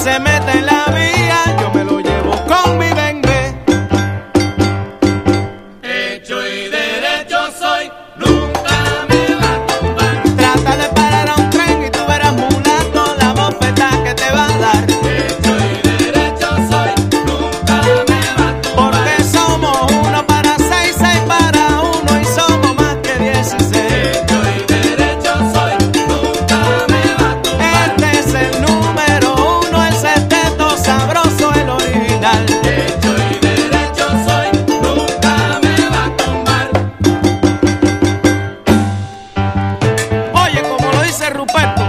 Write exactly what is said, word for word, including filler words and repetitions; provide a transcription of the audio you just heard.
se mete en la vía, yo me lo llevo con mi bengue. Hecho y derecho soy, nunca me va a tumbar. Trata de parar a un tren y tú verás mulato la bofeta que te va a dar. Hecho y derecho soy, nunca me va a tumbar. Porque somos uno para seis, seis para uno y somos más que dieciséis. Hecho y derecho soy, nunca me va a tumbar. Este es el número uno, el sexteto sabroso, el original. Hecho y derecho soy, nunca me va a tumbar. Oye, como lo dice Ruperto,